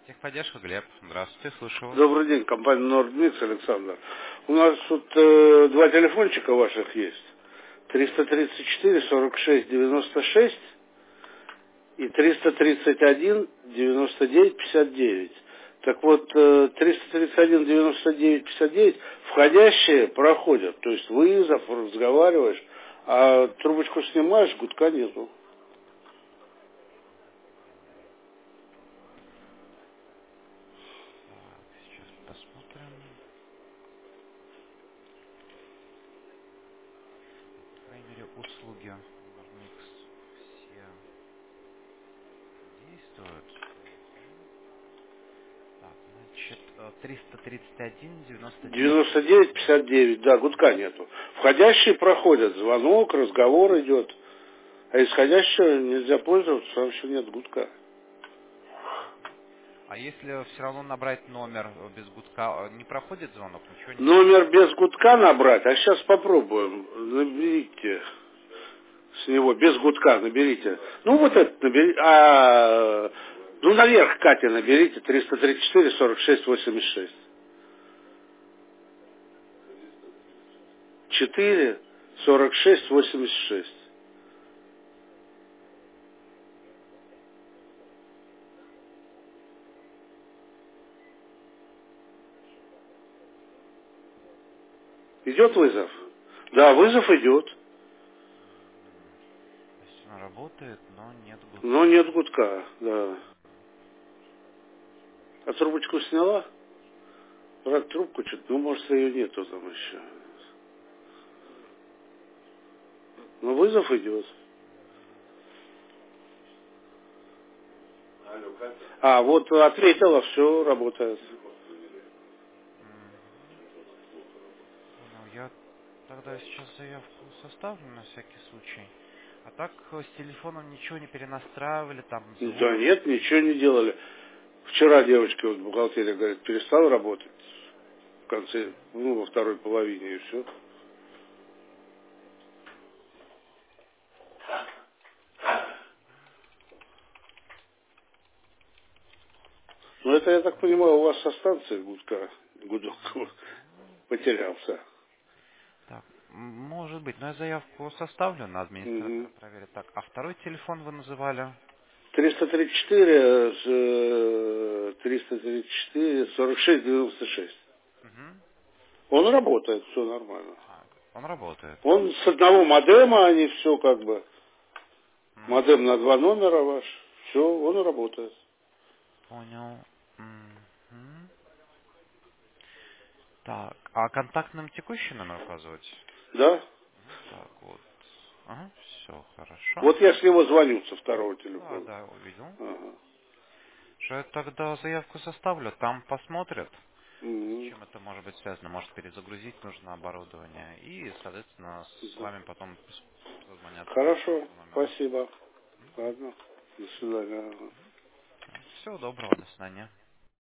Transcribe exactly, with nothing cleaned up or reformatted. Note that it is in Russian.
Техподдержка, Глеб. Здравствуйте, слушаю вас. Добрый день, компания Нордмикс, Александр. У нас тут э, два телефончика ваших есть. триста тридцать четыре сорок шесть девяносто шесть и триста тридцать один девяносто девять пятьдесят девять. Так вот, э, триста тридцать один девяносто девять пятьдесят девять входящие проходят. То есть вызов, разговариваешь, а трубочку снимаешь, гудка нету. Так, сейчас посмотрим. По крайней мере, услуги Nordmix все действуют. Так, значит, э, триста тридцать один девяносто девять девяносто пятьдесят девять девять. пятьдесят девять, да, гудка нету. Входящие проходят, звонок, разговор идет. А исходящего нельзя пользоваться, потому что нет гудка. А если все равно набрать номер э, без гудка, э, не проходит звонок, ничего не будет? Номер без гудка набрать, а сейчас попробуем. Наберите с него, без гудка наберите. Ну вот это наберите, а, ну наверх Катя наберите, триста тридцать четыре сорок шесть восемьдесят шесть. четыре сорок шесть восемьдесят шесть. Идет вызов? Да, вызов идет, То есть она работает, но нет но нет гудка. гудка, да. А трубочку сняла? Брат, трубку что-то, ну может ее нету там еще. Но вызов идет. А, вот ответила, все, работает. Мгм. Понял, я тогда сейчас заявку составлю на всякий случай. А так э, с телефоном ничего не перенастраивали, там звук. Да нет, ничего не делали. Вчера девочка вот в бухгалтерии говорит, перестал работать в конце, ну, во второй половине и все. Ну, это, я так понимаю, у вас со станции гудка, гудок потерялся. Так, м, может быть, но я заявку составлю на Угу. администратора проверить. Так, а второй телефон вы называли? триста тридцать четыре, э, триста тридцать четыре, сорок шесть девяносто шесть. Угу. Он работает, все нормально. А, он работает. Он с одного модема, они все как бы, модем Мгм. на два номера ваш, все, он работает. Понял. Мгм. Так, а контактным текущий номер указывать? Да? Мгм. Так, вот. Ага, все, хорошо. Вот я с него звоню со второго Да, телефона. да, увидел. Ага. Что я тогда заявку составлю, там посмотрят, с Мгм. чем это может быть связано. Может, перезагрузить нужно оборудование. И, соответственно, с Да. вами потом созвонятся по Хорошо, этому номеру. спасибо. Ладно, до свидания. Ага. Всего доброго, до свидания.